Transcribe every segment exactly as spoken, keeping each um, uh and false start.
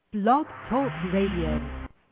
Blog Talk Radio.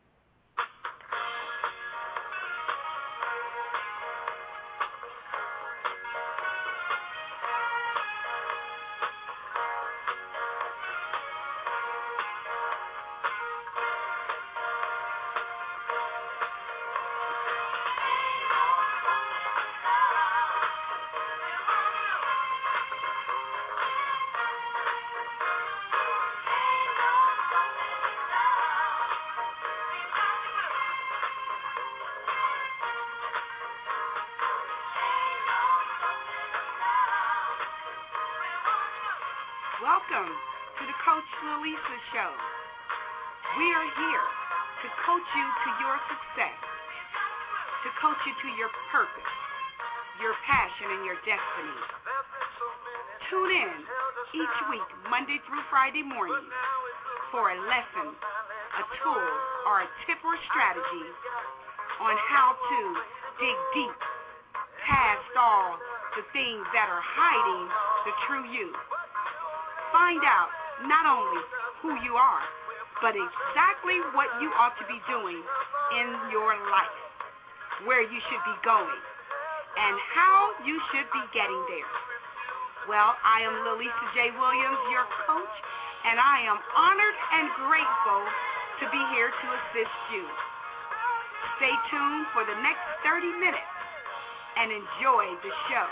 Welcome to the Coach Lalisa Show. We are here to coach you to your success, to coach you to your purpose, your passion, and your destiny. Tune in each week, Monday through Friday morning, for a lesson, a tool, or a tip or strategy on how to dig deep past all the things that are hiding the true you. Find out not only who you are, but exactly what you ought to be doing in your life, where you should be going, and how you should be getting there. Well, I am Lalisa J. Williams, your coach, and I am honored and grateful to be here to assist you. Stay tuned for the next thirty minutes and enjoy the show.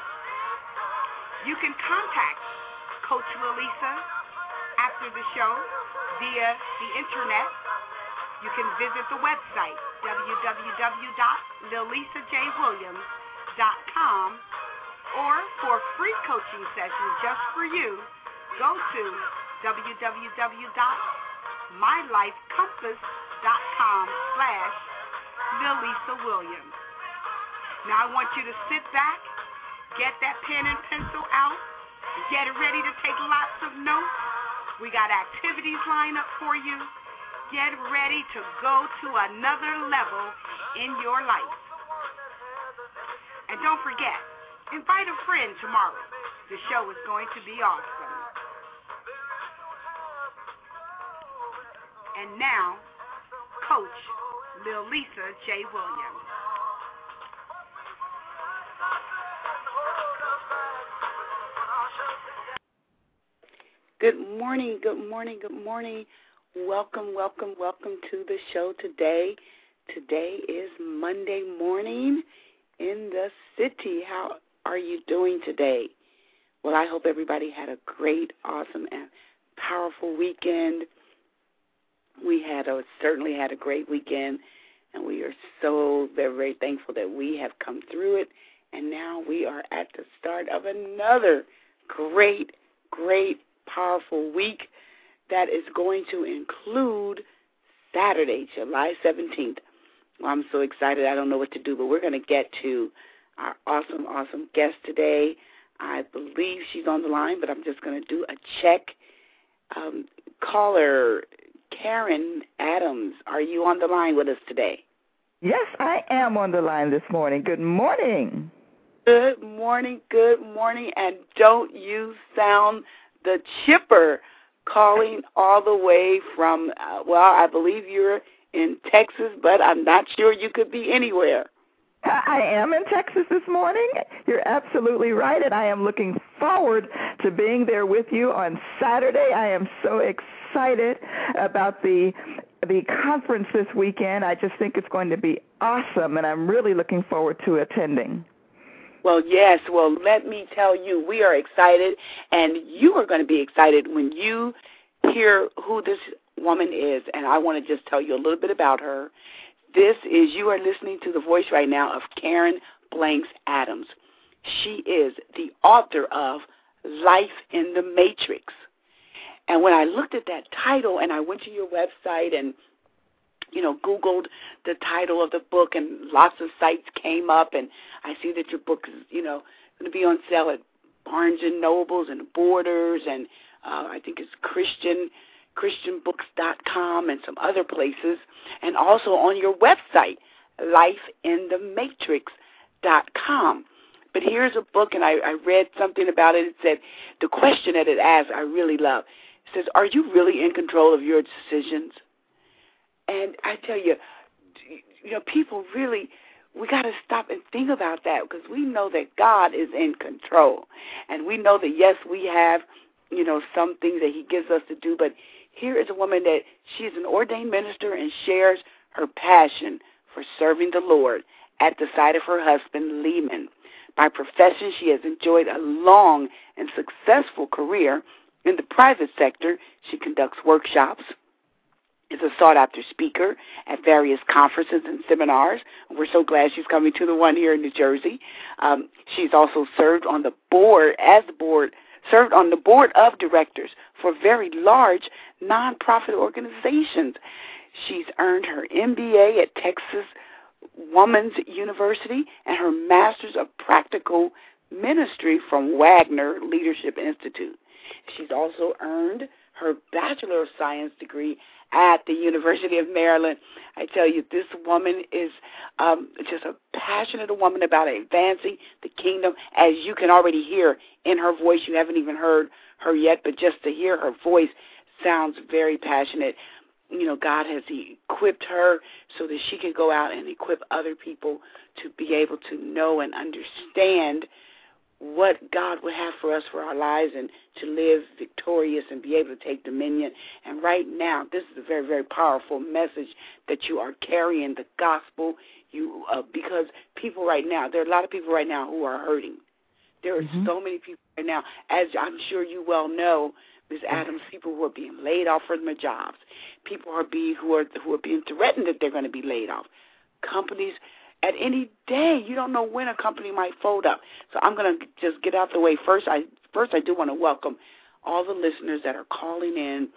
You can contact Coach Lalisa after the show via the internet. You can visit the website, w w w dot lalisa j williams dot com, or for free coaching sessions just for you, go to w w w dot my life compass dot com slash lalisa williams. Now I want you to sit back, get that pen and pencil out, get ready to take lots of notes. We got activities lined up for you. Get ready to go to another level in your life. And don't forget, invite a friend tomorrow. The show is going to be awesome. And now, Coach Lalisa J. Williams. Good morning, good morning, good morning. Welcome, welcome, welcome to the show today. Today is Monday morning in the city. How are you doing today? Well, I hope everybody had a great, awesome, and powerful weekend. We had a, certainly had a great weekend, and we are so very, very thankful that we have come through it, and now we are at the start of another great, great powerful week that is going to include Saturday, July seventeenth. Well, I'm so excited. I don't know what to do, but we're going to get to our awesome, awesome guest today. I believe she's on the line, but I'm just going to do a check. Um, caller Karen Adams, are you on the line with us today? Yes, I am on the line this morning. Good morning. Good morning, good morning, and don't you sound the chipper, calling all the way from, uh, well, I believe you're in Texas, but I'm not sure you could be anywhere. I am in Texas this morning. You're absolutely right, and I am looking forward to being there with you on Saturday. I am so excited about the the conference this weekend. I just think it's going to be awesome, and I'm really looking forward to attending. Well, yes. Well, let me tell you, we are excited, and you are going to be excited when you hear who this woman is, and I want to just tell you a little bit about her. This is, you are listening to the voice right now of Karen Blanks Adams. She is the author of Life in the Matrix. And when I looked at that title and I went to your website and, you know, Googled the title of the book, and lots of sites came up, and I see that your book is, you know, going to be on sale at Barnes and Nobles and Borders, and uh, I think it's Christian, christian books dot com and some other places, and also on your website, life in the matrix dot com. But here's a book, and I, I read something about it. It said, the question that it asked, I really love. It says, are you really in control of your decisions? And I tell you, you know, people really, we got to stop and think about that, because we know that God is in control. And we know that, yes, we have, you know, some things that he gives us to do, but here is a woman that she is an ordained minister and shares her passion for serving the Lord at the side of her husband, Lehman. By profession, she has enjoyed a long and successful career in the private sector. She conducts workshops, is a sought-after speaker at various conferences and seminars. We're so glad she's coming to the one here in New Jersey. Um, she's also served on the board, as the board, served on the board of directors for very large nonprofit organizations. She's earned her M B A at Texas Woman's University and her Master's of Practical Ministry from Wagner Leadership Institute. She's also earned her Bachelor of Science degree at the University of Maryland. I tell you, this woman is um, just a passionate woman about advancing the kingdom, as you can already hear in her voice. You haven't even heard her yet, but just to hear her voice sounds very passionate. You know, God has equipped her so that she can go out and equip other people to be able to know and understand what God would have for us for our lives, and to live victorious and be able to take dominion. And right now, this is a very, very powerful message that you are carrying, the gospel. You uh, because people right now, there are a lot of people right now who are hurting. There are mm-hmm. so many people right now, as I'm sure you well know, Miz Adams, people who are being laid off from their jobs. People are being who are who are being threatened that they're going to be laid off. Companies, at any day, you don't know when a company might fold up. So I'm going to just get out the way. First, I first I do want to welcome all the listeners that are calling in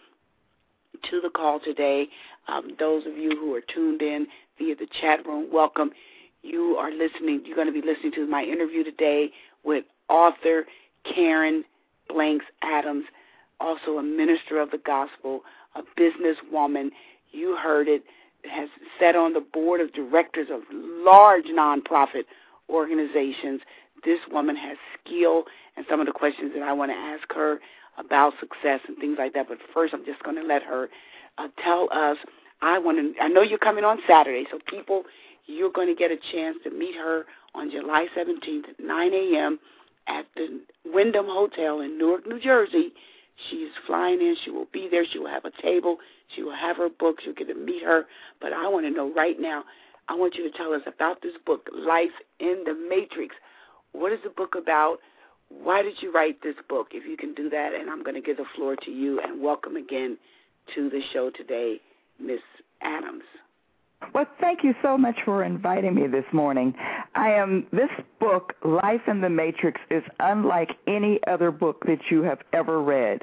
to the call today. Um, those of you who are tuned in via the chat room, welcome. You are listening. You're going to be listening to my interview today with author Karen Blanks Adams, also a minister of the gospel, a businesswoman. You heard it. Has sat on the board of directors of large nonprofit organizations. This woman has skill, and some of the questions that I want to ask her about success and things like that. But first, I'm just going to let her uh, tell us. I want to. I know you're coming on Saturday, so people, you're going to get a chance to meet her on July seventeenth at nine a.m. at the Wyndham Hotel in Newark, New Jersey. She's flying in. She will be there. She will have a table. She will have her book. You'll get to meet her. But I want to know right now, I want you to tell us about this book, Life in the Matrix. What is the book about? Why did you write this book, if you can do that? And I'm going to give the floor to you. And welcome again to the show today, Miss Adams. Well, thank you so much for inviting me this morning. I am this book, Life in the Matrix, is unlike any other book that you have ever read.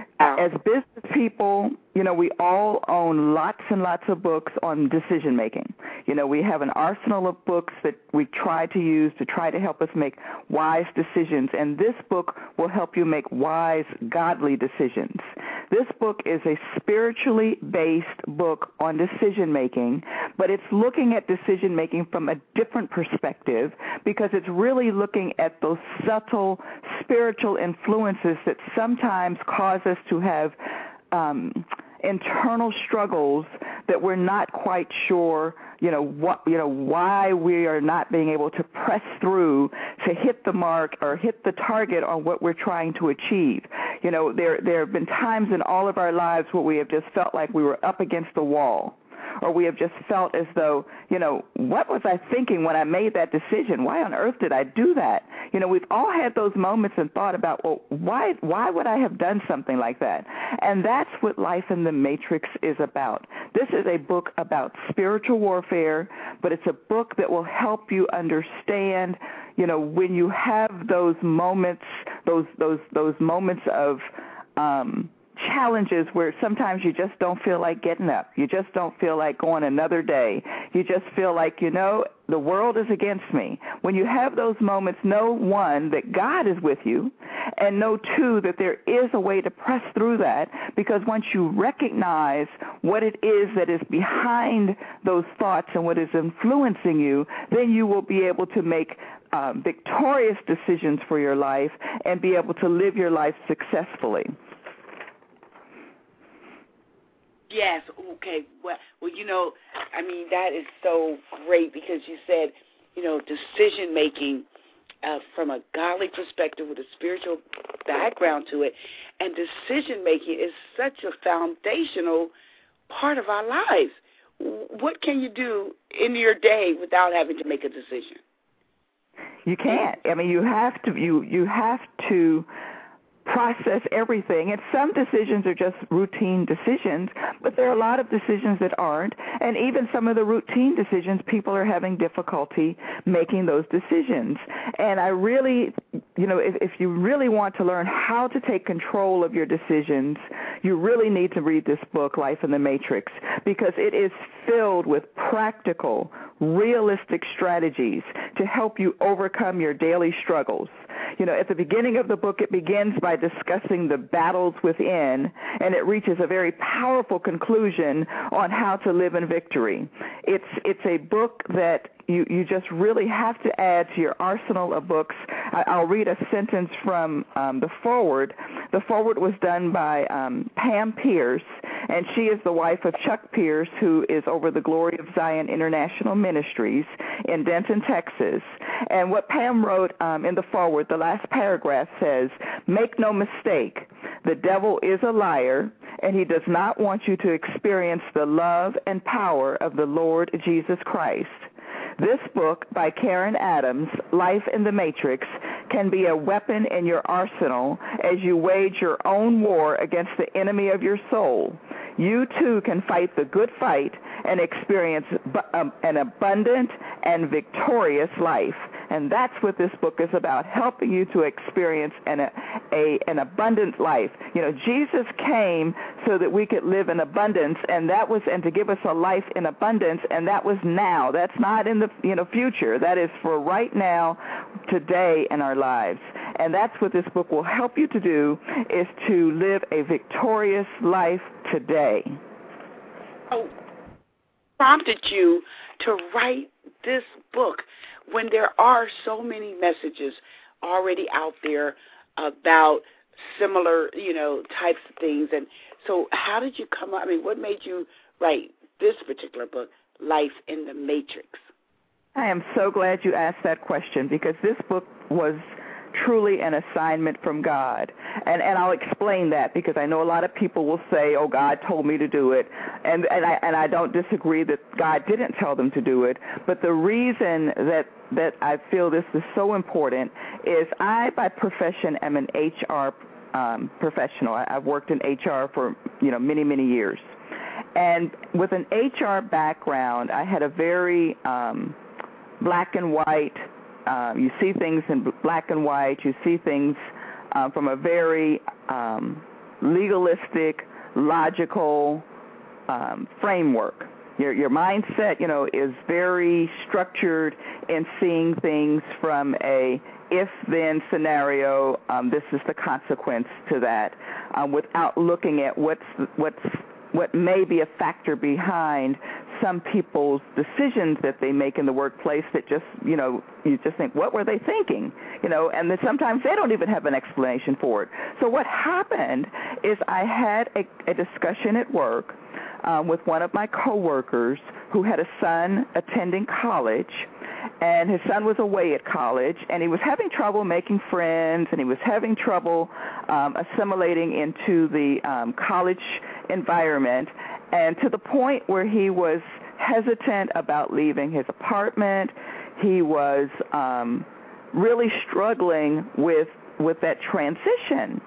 As business people, you know, we all own lots and lots of books on decision making. You know, we have an arsenal of books that we try to use to try to help us make wise decisions, and this book will help you make wise, godly decisions. This book is a spiritually based book on decision making, but it's looking at decision making from a different perspective, because it's really looking at those subtle spiritual influences that sometimes cause us to have um, internal struggles that we're not quite sure, you know, what, you know, why we are not being able to press through to hit the mark or hit the target on what we're trying to achieve. You know, there there have been times in all of our lives where we have just felt like we were up against the wall, or we have just felt as though, you know, what was I thinking when I made that decision? Why on earth did I do that? You know, we've all had those moments and thought about, well, why why would I have done something like that? And that's what Life in the Matrix is about. This is a book about spiritual warfare, but it's a book that will help you understand, you know, when you have those moments, those those those moments of um challenges where sometimes you just don't feel like getting up. You just don't feel like going another day. You just feel like, you know, the world is against me. When you have those moments, know, one, that God is with you, and know, two, that there is a way to press through that, because once you recognize what it is that is behind those thoughts and what is influencing you, then you will be able to make uh, victorious decisions for your life and be able to live your life successfully. Yes. Okay. Well, well, you know, I mean, that is so great because you said, you know, decision making uh, from a godly perspective with a spiritual background to it, and decision making is such a foundational part of our lives. What can you do in your day without having to make a decision? You can't. I mean, you have to. You you have to process everything. And some decisions are just routine decisions, but there are a lot of decisions that aren't. And even some of the routine decisions, people are having difficulty making those decisions. And I really, you know, if, if you really want to learn how to take control of your decisions, you really need to read this book, Life in the Matrix, because it is filled with practical, realistic strategies to help you overcome your daily struggles. You know, at the beginning of the book, it begins by discussing the battles within, and it reaches a very powerful conclusion on how to live in victory. It's it's a book that you, you just really have to add to your arsenal of books. I, I'll read a sentence from um, the foreword. The foreword was done by um, Pam Pierce, and she is the wife of Chuck Pierce, who is over the Glory of Zion International Ministries in Denton, Texas. And what Pam wrote um, in the foreword, the last paragraph says, "Make no mistake, the devil is a liar, and he does not want you to experience the love and power of the Lord Jesus Christ. This book by Karen Adams, Life in the Matrix, can be a weapon in your arsenal as you wage your own war against the enemy of your soul. You too can fight the good fight and experience an abundant and victorious life." And that's what this book is about, helping you to experience an, a, an abundant life. You know, Jesus came so that we could live in abundance, and that was, and to give us a life in abundance, and that was now. That's not in the, you know, future. That is for right now, today in our lives. And that's what this book will help you to do, is to live a victorious life today. Oh, prompted you to write this book when there are so many messages already out there about similar, you know, types of things? And so how did you come up? I mean, what made you write this particular book, Life in the Matrix? I am so glad you asked that question, because this book was truly an assignment from God. And and I'll explain that, because I know a lot of people will say, oh, God told me to do it. And, and, I, and I don't disagree that God didn't tell them to do it. But the reason that, that I feel this is so important is I, by profession, am an H R um, professional. I, I've worked in H R for, you know, many, many years. And with an H R background, I had a very um, black and white, Uh, you see things in black and white. You see things uh, from a very um, legalistic, logical um, framework. Your, your mindset, you know, is very structured in seeing things from a if-then scenario. Um, this is the consequence to that, um, without looking at what's what's what may be a factor behind some people's decisions that they make in the workplace that just, you know, you just think, what were they thinking? You know, and then sometimes they don't even have an explanation for it. So what happened is I had a, a discussion at work um, with one of my coworkers who had a son attending college, and his son was away at college, and he was having trouble making friends, and he was having trouble um, assimilating into the um, college environment, and to the point where he was hesitant about leaving his apartment. He was um, really struggling with with that transition.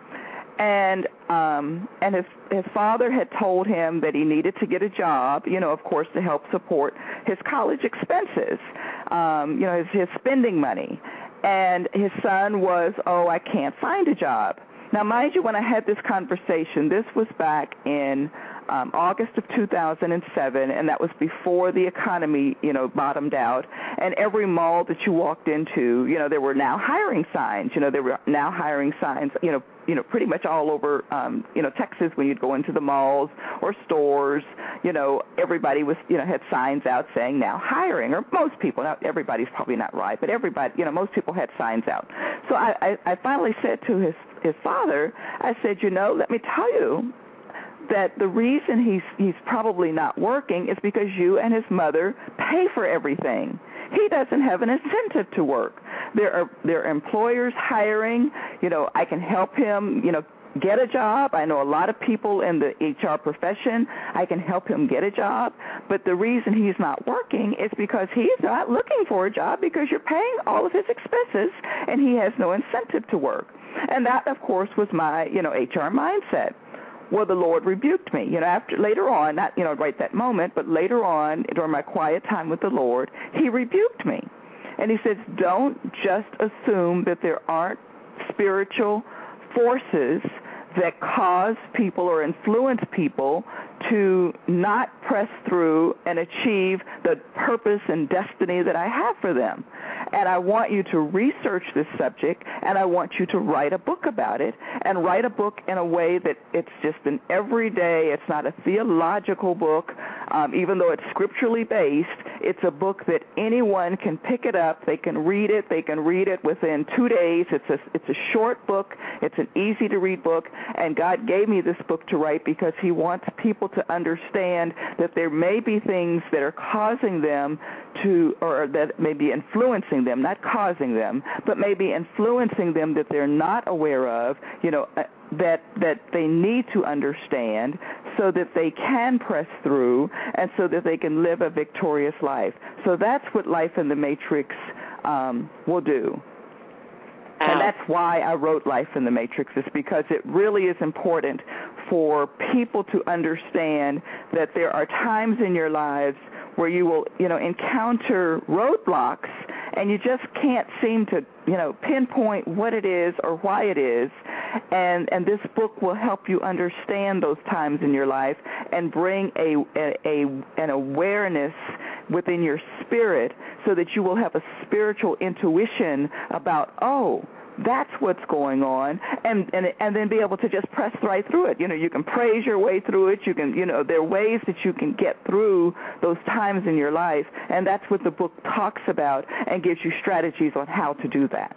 And um, and his his father had told him that he needed to get a job, you know, of course, to help support his college expenses, um, you know, his, his spending money. And his son was, oh, I can't find a job. Now, mind you, when I had this conversation, this was back in um, August of two thousand seven, and that was before the economy, you know, bottomed out. And every mall that you walked into, you know, there were now hiring signs. You know, there were now hiring signs, you know, you know, pretty much all over, um, you know, Texas when you'd go into the malls or stores. You know, everybody was, you know, had signs out saying now hiring, or most people. Now, everybody's probably not right, but everybody, you know, most people had signs out. So I, I, I finally said to his his father, I said, you know, let me tell you, that the reason he's he's probably not working is because you and his mother pay for everything. He doesn't have an incentive to work. There are there are employers hiring. You know, I can help him, you know, get a job. I know a lot of people in the H R profession. I can help him get a job. But the reason he's not working is because he's not looking for a job because you're paying all of his expenses and he has no incentive to work. And that, of course, was my, you know, H R mindset. Well, the Lord rebuked me. You know, after later on, not, you know, right that moment, but later on, during my quiet time with the Lord, he rebuked me. And he says, don't just assume that there aren't spiritual forces that cause people or influence people to not press through and achieve the purpose and destiny that I have for them. And I want you to research this subject, and I want you to write a book about it, and write a book in a way that it's just an everyday, it's not a theological book, um, even though it's scripturally based. It's a book that anyone can pick it up, they can read it, they can read it within two days. It's a, it's a short book, it's an easy-to-read book, and God gave me this book to write because he wants people to understand that there may be things that are causing them to, or that may be influencing them, not causing them, but maybe influencing them that they're not aware of, you know, uh, that that they need to understand so that they can press through and so that they can live a victorious life. So that's what Life in the Matrix um, will do. And that's why I wrote Life in the Matrix, is because it really is important for people to understand that there are times in your lives where you will, you know, encounter roadblocks and you just can't seem to, you know, pinpoint what it is or why it is. And and this book will help you understand those times in your life and bring a, a, a an awareness within your spirit so that you will have a spiritual intuition about, oh, that's what's going on, and, and and then be able to just press right through it. You know, you can praise your way through it. You can, you know, there are ways that you can get through those times in your life, and that's what the book talks about and gives you strategies on how to do that.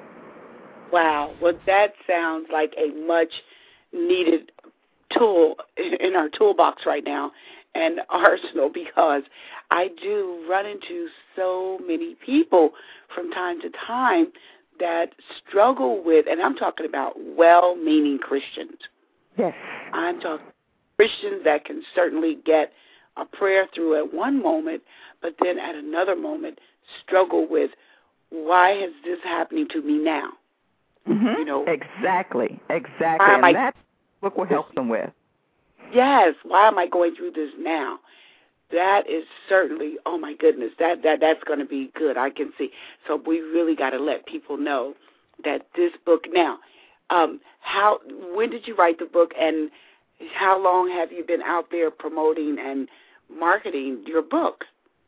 Wow. Well, that sounds like a much-needed tool in our toolbox right now and arsenal, because I do run into so many people from time to time that struggle with, and I'm talking about well-meaning Christians. Yes. I'm talking Christians that can certainly get a prayer through at one moment, but then at another moment struggle with, why is this happening to me now? Mm-hmm. You know, exactly, exactly, and I, that book will help them with. Yes, why am I going through this now? That is certainly, oh my goodness, that, that that's going to be good, I can see. So we really got to let people know that this book, now, um, how, when did you write the book, and how long have you been out there promoting and marketing your book?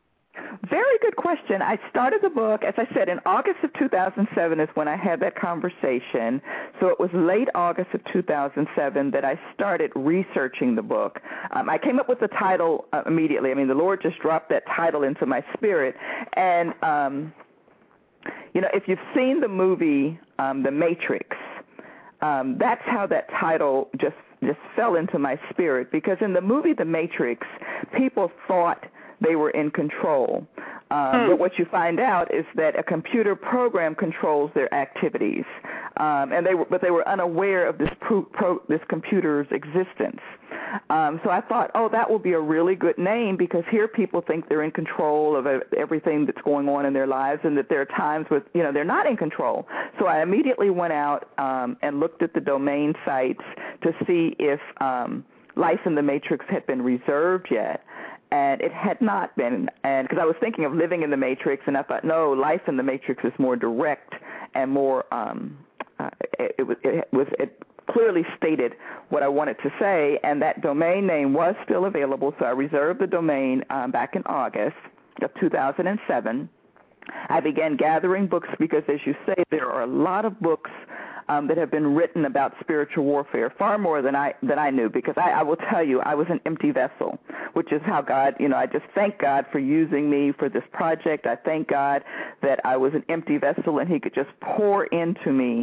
Very good question. I started the book, as I said, in August of two thousand seven is when I had that conversation. So it was late August of two thousand seven that I started researching the book. Um, I came up with the title uh, immediately. I mean, the Lord just dropped that title into my spirit. And, um, you know, if you've seen the movie um, The Matrix, um, that's how that title just, just fell into my spirit. Because in the movie The Matrix, people thought they were in control. Um, hmm. But what you find out is that a computer program controls their activities, um, and they were, but they were unaware of this pro, pro, this computer's existence. Um, so I thought, oh, that will be a really good name, because here people think they're in control of everything that's going on in their lives, and that there are times with, you know, they're not in control. So I immediately went out um, and looked at the domain sites to see if um, Life in the Matrix had been reserved yet. And it had not been, and because I was thinking of Living in the Matrix, and I thought, no, Life in the Matrix is more direct and more. Um, uh, it, it was, it was, it clearly stated what I wanted to say, and that domain name was still available. So I reserved the domain um, back in August of two thousand seven. I began gathering books because, as you say, there are a lot of books Um, that have been written about spiritual warfare, far more than I than I knew, because I, I will tell you, I was an empty vessel, which is how God, you know, I just thank God for using me for this project. I thank God that I was an empty vessel and he could just pour into me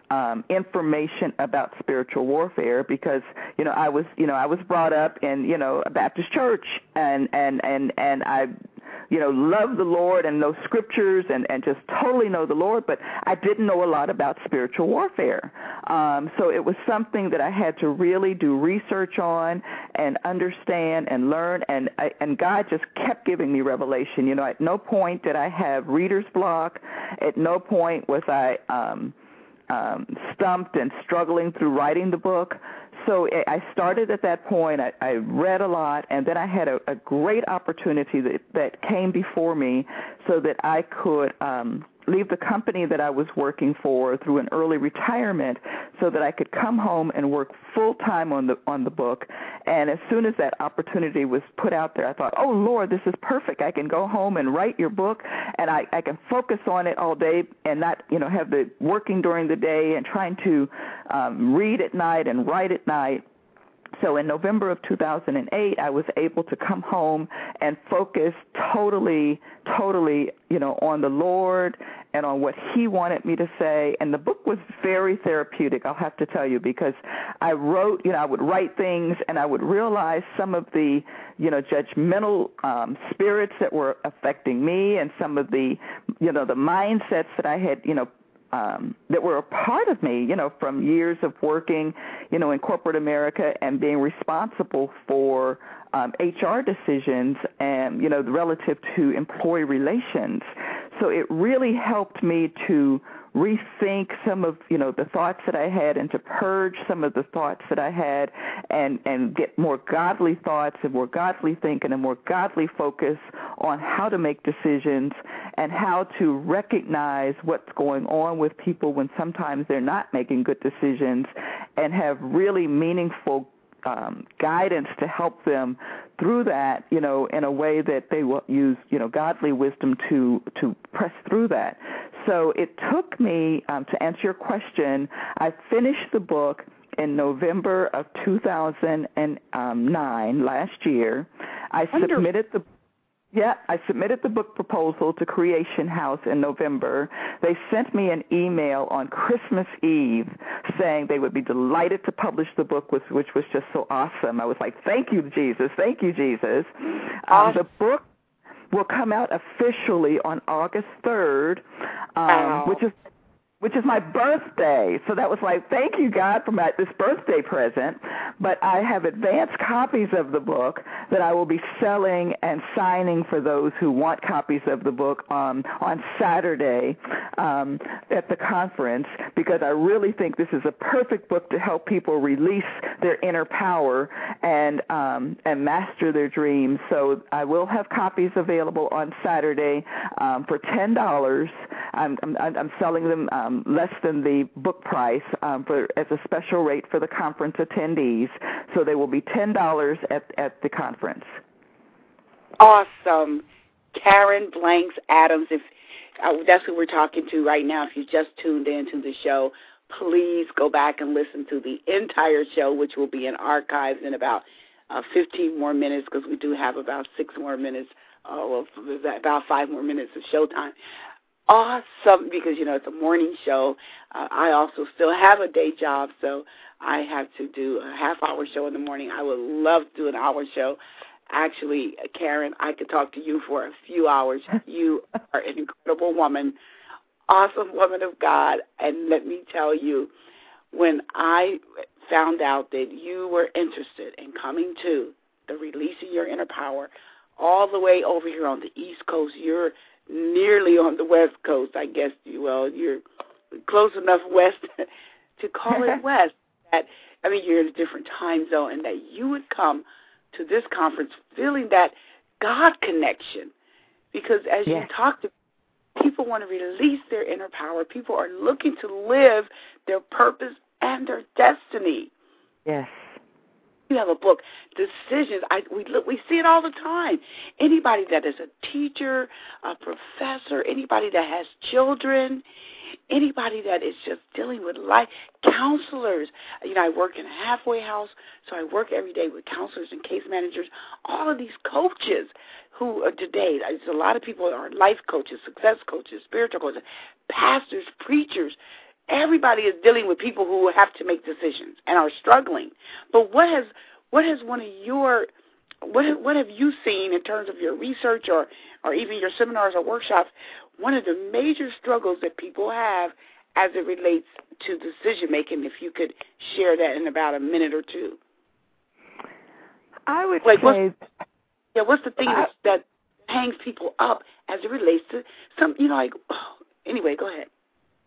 um, information about spiritual warfare because, you know, I was, you know, I was brought up in, you know, a Baptist church, and, and, and, and I, you know, love the Lord and know scriptures and, and just totally know the Lord, but I didn't know a lot about spiritual warfare. Um, so it was something that I had to really do research on and understand and learn, and I, and God just kept giving me revelation. You know, at no point did I have reader's block. At no point was I um, um, stumped and struggling through writing the book. So I started at that point. I, I read a lot, and then I had a, a great opportunity that, that came before me so that I could um, leave the company that I was working for through an early retirement so that I could come home and work full-time on the on the book. And as soon as that opportunity was put out there, I thought, oh, Lord, this is perfect. I can go home and write your book, and I, I can focus on it all day and not, you know, have the working during the day and trying to um, read at night and write at night. So in November of two thousand eight, I was able to come home and focus totally, totally, you know, on the Lord and on what He wanted me to say. And the book was very therapeutic, I'll have to tell you, because I wrote, you know, I would write things and I would realize some of the, you know, judgmental um, spirits that were affecting me and some of the, you know, the mindsets that I had, you know, Um, that were a part of me, you know, from years of working, you know, in corporate America and being responsible for um, H R decisions and, you know, relative to employee relations. So it really helped me to rethink some of, you know, the thoughts that I had and to purge some of the thoughts that I had and, and get more godly thoughts and more godly thinking and more godly focus on how to make decisions and how to recognize what's going on with people when sometimes they're not making good decisions and have really meaningful um, guidance to help them through that, you know, in a way that they will use, you know, godly wisdom to, to press through that. So it took me, um, to answer your question, I finished the book in November of two thousand nine, last year. I Wonderful. submitted the Yeah, I submitted the book proposal to Creation House in November. They sent me an email on Christmas Eve saying they would be delighted to publish the book, which, which was just so awesome. I was like, thank you, Jesus. Thank you, Jesus. Um, the book will come out officially on August third, um, wow. which is which is my birthday. So that was like, thank you, God, for my, this birthday present. But I have advanced copies of the book that I will be selling and signing for those who want copies of the book um, on Saturday um, at the conference, because I really think this is a perfect book to help people release their inner power and um, and master their dreams. So I will have copies available on Saturday um, for ten dollars. I'm, I'm, I'm selling them um, less than the book price um, for as a special rate for the conference attendees. So they will be ten dollars at, at the conference. Awesome. Karen Blanks Adams, if uh, that's who we're talking to right now. If you just tuned in to the show, please go back and listen to the entire show, which will be in archives in about uh, fifteen more minutes, because we do have about six more minutes, uh, well, about five more minutes of showtime. Awesome, because, you know, it's a morning show. Uh, I also still have a day job, so I have to do a half-hour show in the morning. I would love to do an hour show. Actually, Karen, I could talk to you for a few hours. You are an incredible woman, awesome woman of God, and let me tell you, when I found out that you were interested in coming to the Releasing Your Inner Power all the way over here on the East Coast, you're nearly on the West Coast, I guess. Well, you're close enough west to call it west. That I mean, you're in a different time zone, and that you would come to this conference feeling that God connection. Because as yes. you talk to people, want to release their inner power. People are looking to live their purpose and their destiny. Yes. You have a book, Decisions. I, we look, we see it all the time. Anybody that is a teacher, a professor, anybody that has children, anybody that is just dealing with life, counselors. You know, I work in a halfway house, so I work every day with counselors and case managers. All of these coaches who are today, there's a lot of people are life coaches, success coaches, spiritual coaches, pastors, preachers. everybody is dealing with people who have to make decisions and are struggling. But what has what has one of your what have, what have you seen in terms of your research or, or even your seminars or workshops? One of the major struggles that people have as it relates to decision making. If you could share that in about a minute or two. I would like, say, what's, yeah, what's the thing I, that, that hangs people up as it relates to some, you know, like. Oh, anyway, go ahead.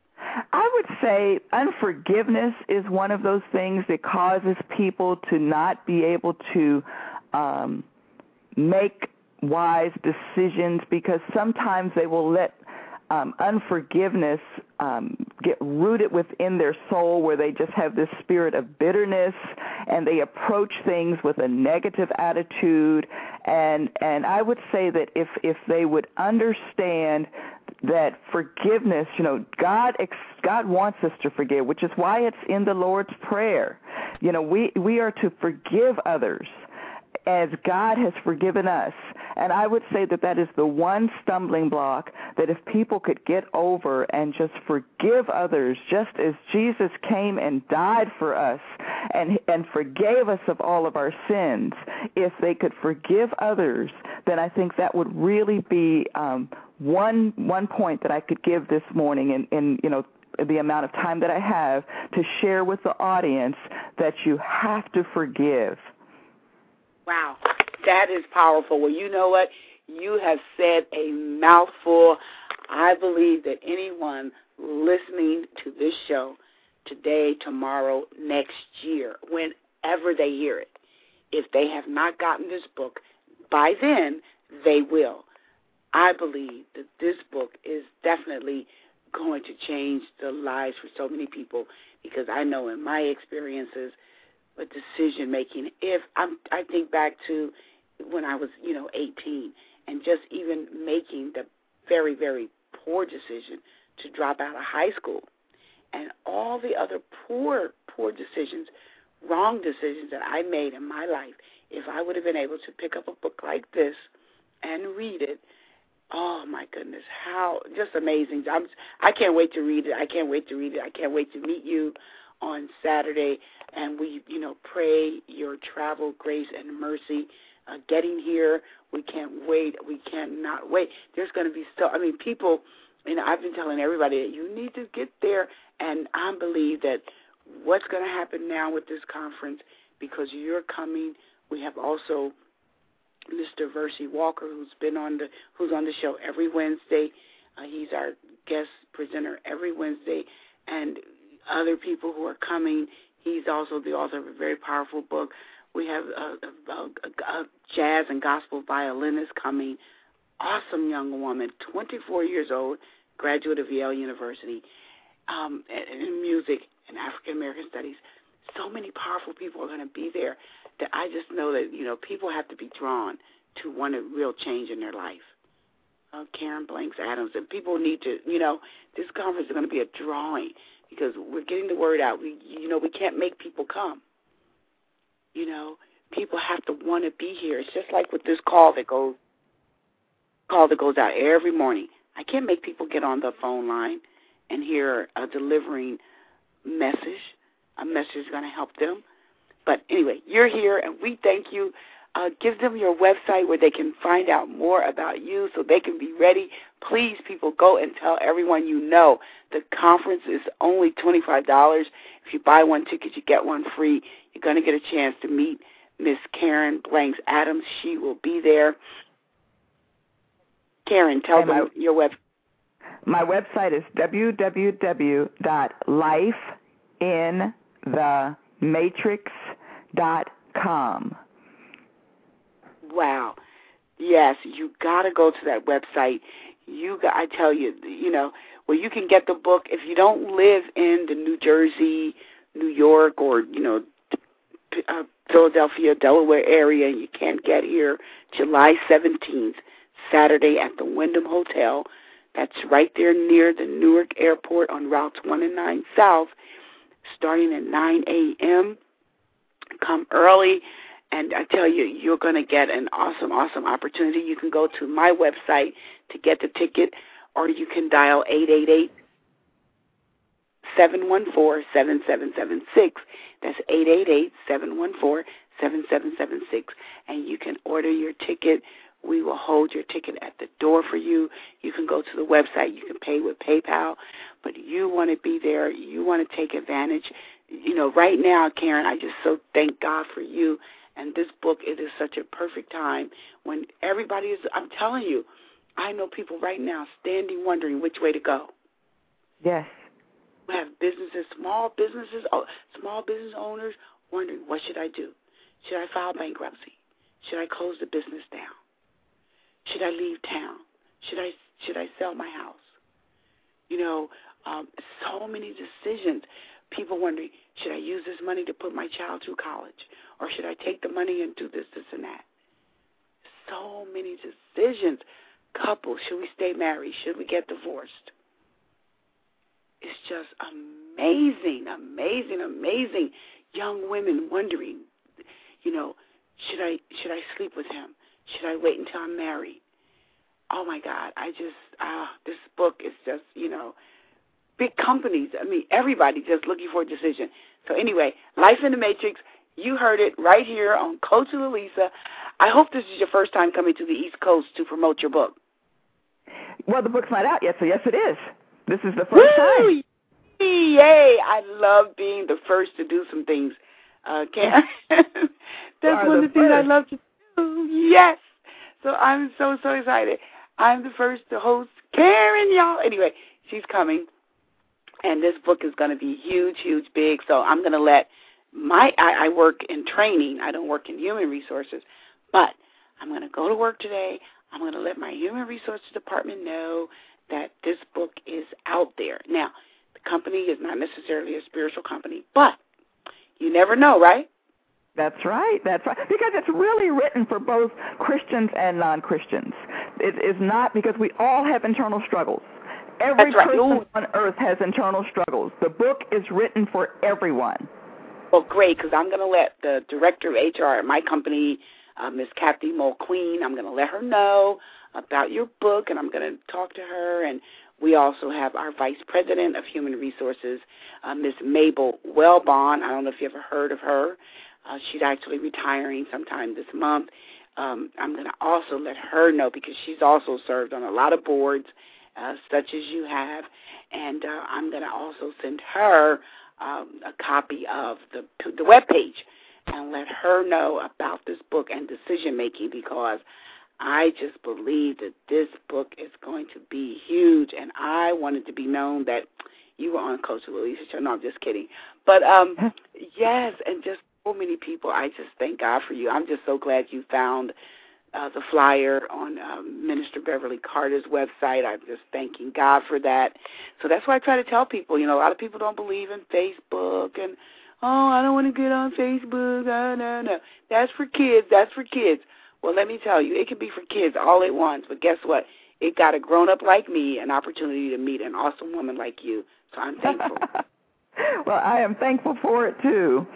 I would say unforgiveness is one of those things that causes people to not be able to um, make wise decisions, because sometimes they will let um, unforgiveness um, get rooted within their soul, where they just have this spirit of bitterness and they approach things with a negative attitude. And and I would say that if, if they would understand that forgiveness, you know, God God wants us to forgive, which is why it's in the Lord's Prayer. You know, we, we are to forgive others as God has forgiven us. And I would say that that is the one stumbling block, that if people could get over and just forgive others, just as Jesus came and died for us and and forgave us of all of our sins, if they could forgive others, then I think that would really be um, one one point that I could give this morning in, in you know, the amount of time that I have to share with the audience, that you have to forgive. Wow, that is powerful. Well, you know what? You have said a mouthful. I believe that anyone listening to this show today, tomorrow, next year, whenever they hear it, if they have not gotten this book, by then they will. I believe that this book is definitely going to change the lives for so many people, because I know in my experiences with decision making, if I'm, I think back to when I was, you know, eighteen, and just even making the very, very poor decision to drop out of high school, and all the other poor, poor decisions, wrong decisions that I made in my life. If I would have been able to pick up a book like this and read it, oh my goodness, how just amazing! I'm, I can't wait to read it. I can't wait to read it. I can't wait to meet you on Saturday, and we, you know, pray your travel grace and mercy uh, getting here. We can't wait. We cannot wait. There's going to be so, I mean, people, you know, I've been telling everybody that you need to get there, and I believe that what's going to happen now with this conference, because you're coming, we have also Mister Versi Walker, who's been on the, who's on the show every Wednesday. Uh, he's our guest presenter every Wednesday, and other people who are coming. He's also the author of a very powerful book. We have a, a, a, a jazz and gospel violinist coming, awesome young woman, twenty-four years old, graduate of Yale University, um, in, in music and African American studies. So many powerful people are going to be there that I just know that, you know, people have to be drawn to want a real change in their life. Uh, Karen Blanks Adams, and people need to, you know, this conference is going to be a drawing, because we're getting the word out. We, you know, we can't make people come. You know, people have to want to be here. It's just like with this call that goes, call that goes out every morning. I can't make people get on the phone line and hear a delivering message. A message is going to help them. But anyway, you're here, and we thank you. Uh, give them your website where they can find out more about you so they can be ready. Please, people, go and tell everyone you know. The conference is only twenty-five dollars. If you buy one ticket, you get one free. You're going to get a chance to meet Miss Karen Blanks Adams. She will be there. Karen, tell and them my, your web. My website is w w w dot life in the matrix dot com. Wow. Yes, you got to go to that website. You got, I tell you, you know, where you can get the book. If you don't live in the New Jersey, New York, or, you know, uh, Philadelphia, Delaware area, and you can't get here, July seventeenth, Saturday at the Wyndham Hotel. That's right there near the Newark Airport on Routes one and nine South, starting at nine a.m. Come early. And I tell you, you're going to get an awesome, awesome opportunity. You can go to my website to get the ticket, or you can dial eight eight eight, seven one four, seven seven seven six. That's eight eight eight, seven one four, seven seven seven six. And you can order your ticket. We will hold your ticket at the door for you. You can go to the website. You can pay with PayPal. But you want to be there. You want to take advantage. You know, right now, Karen, I just so thank God for you. And this book, it is such a perfect time when everybody is, I'm telling you, I know people right now standing wondering which way to go. Yes. We have businesses, small businesses, small business owners wondering, what should I do? Should I file bankruptcy? Should I close the business down? Should I leave town? Should I should I sell my house? You know, um, so many decisions. People wondering, should I use this money to put my child through college? Or should I take the money and do this, this, and that? So many decisions. Couples, should we stay married? Should we get divorced? It's just amazing, amazing, amazing. Young women wondering, you know, should I should I sleep with him? Should I wait until I'm married? Oh, my God, I just, ah, this book is just, you know, big companies. I mean, everybody just looking for a decision. So anyway, Life in the Matrix, you heard it right here on Coach Lalisa. I hope this is your first time coming to the East Coast to promote your book. Well, the book's not out yet, so yes, it is. This is the first Woo! time. Yay! I love being the first to do some things. Uh, Karen, that's one of the things I love to do. Yes. So I'm so, so excited. I'm the first to host Karen, y'all. Anyway, she's coming, and this book is going to be huge, huge, big. So I'm going to let my, I, I work in training. I don't work in human resources, but I'm going to go to work today. I'm going to let my human resources department know that this book is out there. Now, the company is not necessarily a spiritual company, but you never know, right? That's right. That's right. Because it's really written for both Christians and non-Christians. It is not, because we all have internal struggles. Every That's right. person Ooh. on earth has internal struggles. The book is written for everyone. Well, great, because I'm going to let the director of H R at my company, uh, Miss Kathy Mulqueen, I'm going to let her know about your book, and I'm going to talk to her. And we also have our Vice President of Human Resources, uh, Miss Mabel Wellbon. I don't know if you ever heard of her. Uh, she's actually retiring sometime this month. Um, I'm going to also let her know, because she's also served on a lot of boards, uh, such as you have, and uh, I'm going to also send her um, a copy of the the webpage and let her know about this book and decision-making, because I just believe that this book is going to be huge, and I wanted to be known that you were on Coach Lalisa show. No, I'm just kidding. But, um, yes, and just so many people, I just thank God for you. I'm just so glad you found uh, the flyer on um, Minister Beverly Carter's website. I'm just thanking God for that. So that's why I try to tell people, you know, a lot of people don't believe in Facebook and, oh, I don't want to get on Facebook. Oh, no, no. That's for kids. That's for kids. Well, let me tell you, it can be for kids all at once, but guess what? It got a grown-up like me an opportunity to meet an awesome woman like you, so I'm thankful. Well, I am thankful for it, too.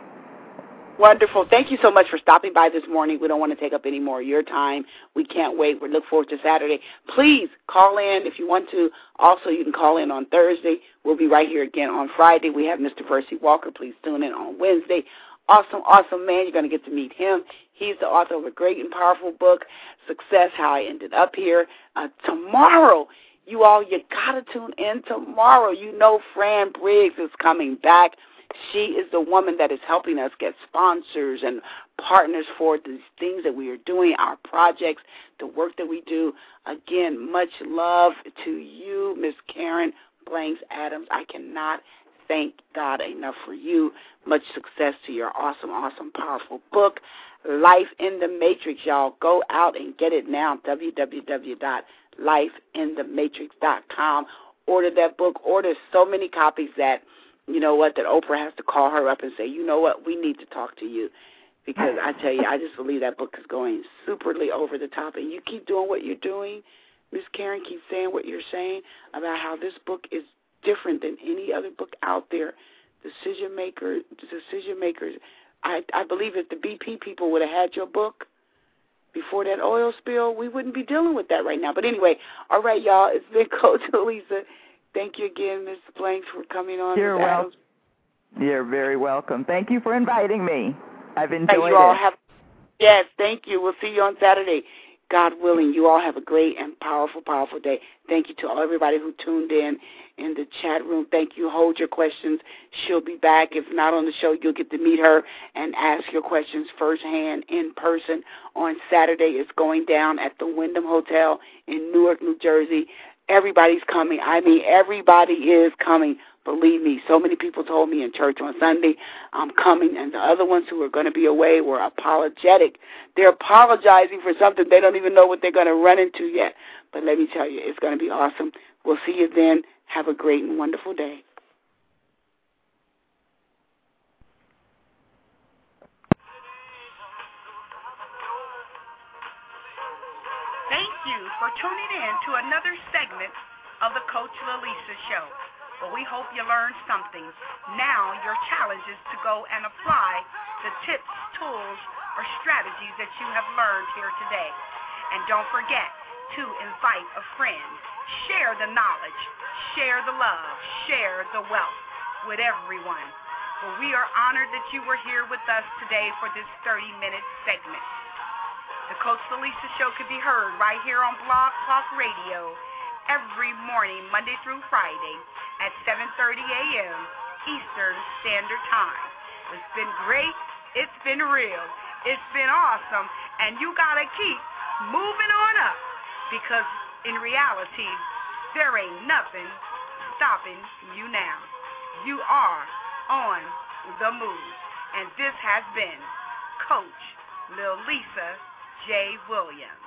Wonderful. Thank you so much for stopping by this morning. We don't want to take up any more of your time. We can't wait. We look forward to Saturday. Please call in if you want to. Also, you can call in on Thursday. We'll be right here again on Friday. We have Mister Percy Walker. Please tune in on Wednesday. Awesome, awesome man. You're going to get to meet him. He's the author of a great and powerful book, Success, How I Ended Up Here. Uh, tomorrow, you all, you got to tune in tomorrow. You know Fran Briggs is coming back. She is the woman that is helping us get sponsors and partners for these things that we are doing, our projects, the work that we do. Again, much love to you, Miss Karen Blanks Adams. I cannot thank God enough for you. Much success to your awesome, awesome, powerful book, Life in the Matrix. Y'all, go out and get it now, w w w dot life in the matrix dot com. Order that book. Order so many copies that, you know what, that Oprah has to call her up and say, you know what, we need to talk to you. Because I tell you, I just believe that book is going superly over the top. And you keep doing what you're doing. Miss Karen, keep saying what you're saying about how this book is different than any other book out there. Decision makers, decision makers. I, I believe if the B P people would have had your book before that oil spill, we wouldn't be dealing with that right now. But anyway, all right, y'all, it's been Coach Lalisa. Thank you again, Mister Blanks, for coming on. You're welcome. You're very welcome. Thank you for inviting me. I've enjoyed you all it. Have, yes, thank you. We'll see you on Saturday. God willing, you all have a great and powerful, powerful day. Thank you to all everybody who tuned in in the chat room. Thank you. Hold your questions. She'll be back. If not on the show, you'll get to meet her and ask your questions firsthand in person on Saturday. It's going down at the Wyndham Hotel in Newark, New Jersey. Everybody's coming. I mean, everybody is coming. Believe me, so many people told me in church on Sunday, I'm coming, and the other ones who are going to be away were apologetic. They're apologizing for something they don't even know what they're going to run into yet. But let me tell you, it's going to be awesome. We'll see you then. Have a great and wonderful day. Thank you for tuning in to another segment of the Coach Lilisa Show. Well, we hope you learned something. Now your challenge is to go and apply the tips, tools, or strategies that you have learned here today. And don't forget to invite a friend. Share the knowledge. Share the love. Share the wealth with everyone. Well, we are honored that you were here with us today for this thirty-minute segment. The Coach Lilisa Show can be heard right here on Blog Talk Radio every morning, Monday through Friday, at seven thirty a.m. Eastern Standard Time. It's been great. It's been real. It's been awesome. And you got to keep moving on up, because in reality, there ain't nothing stopping you now. You are on the move. And this has been Coach Lilisa J. Williams.